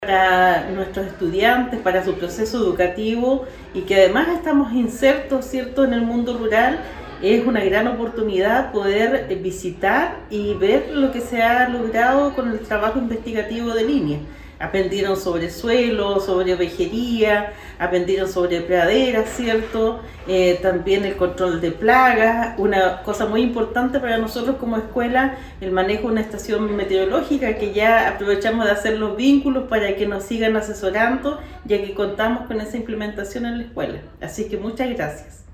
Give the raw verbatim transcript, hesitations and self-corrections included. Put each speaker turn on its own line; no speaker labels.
para nuestros estudiantes, para su proceso educativo y que además estamos insertos, ¿cierto?, en el mundo rural. Es una gran oportunidad poder visitar y ver lo que se ha logrado con el trabajo investigativo de línea. Aprendieron sobre suelo, sobre ovejería, aprendieron sobre praderas, ¿cierto? Eh, también el control de plagas, una cosa muy importante para nosotros como escuela, el manejo de una estación meteorológica, que ya aprovechamos de hacer los vínculos para que nos sigan asesorando, ya que contamos con esa implementación en la escuela. Así que muchas gracias.